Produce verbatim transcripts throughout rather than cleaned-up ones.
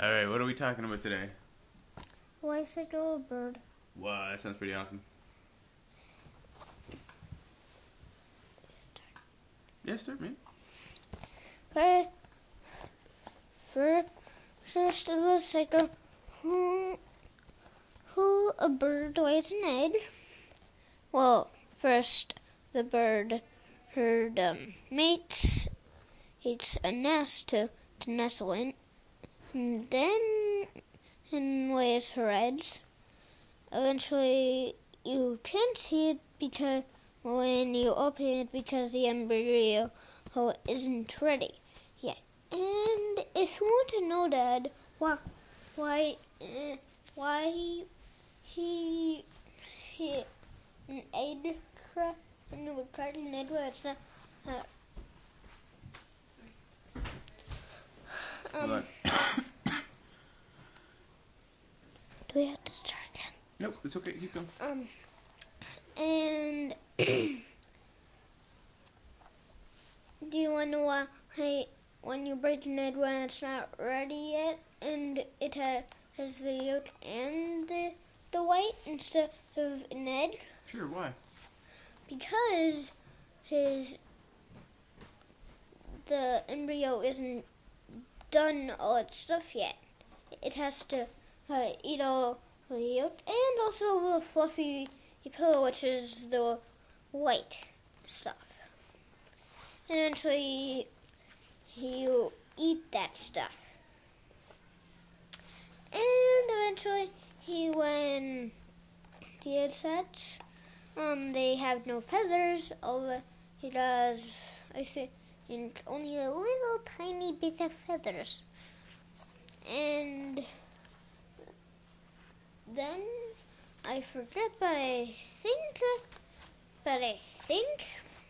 Alright, what are we talking about today? Life cycle of a bird. Wow, that sounds pretty awesome. Yeah, start, man. Okay. For first of the cycle, who, who a bird lays an egg. Well, first the bird, her um, mates, eats a nest to, to nestle in, and then and lays her eggs. Eventually, you can't see it because when you open it because the embryo isn't ready yet. And if you want to know, Dad, why, why, uh, why he, he, an egg crack, and it would crack an egg, well, it's not. Uh, um, What? do we have to start again? Nope, it's okay. Keep going. Um, and do you want to know why hey, when you break an egg when it's not ready yet, and it ha- has the yolk and the, the white instead of an egg? Sure, why? Because his the embryo isn't done all its stuff yet. It has to uh, eat all the yolk and also the fluffy pillow, which is the white stuff. And eventually, you eat that stuff. And eventually, he when the eggs hatch, um, they have no feathers. Although he does, I think, only a little tiny bit of feathers. And then I forget, but I think, but I think,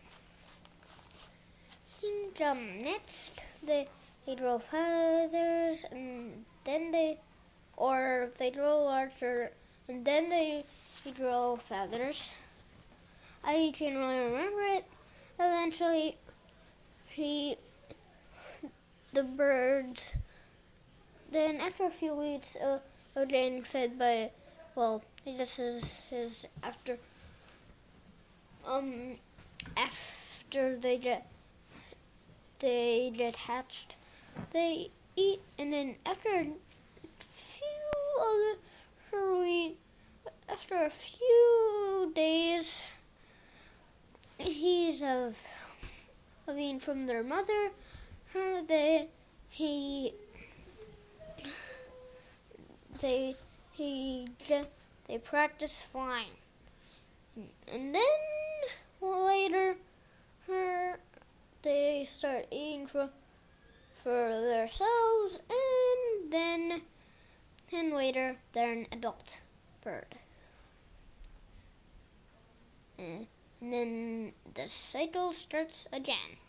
think um, next they they grow feathers, and then they, or they grow larger, and then they, they grow feathers. I can really remember it. Eventually, he, the birds, then after a few weeks, uh, are getting fed by, well, this is his after, um, after they get, they get hatched, they eat, and then after a few other weeks, after a few days, he's of, of eating from their mother, uh, they, he, they, he, they practice flying. And then later, her, they start eating for, for themselves, and then, and later, they're an adult bird. And then the cycle starts again.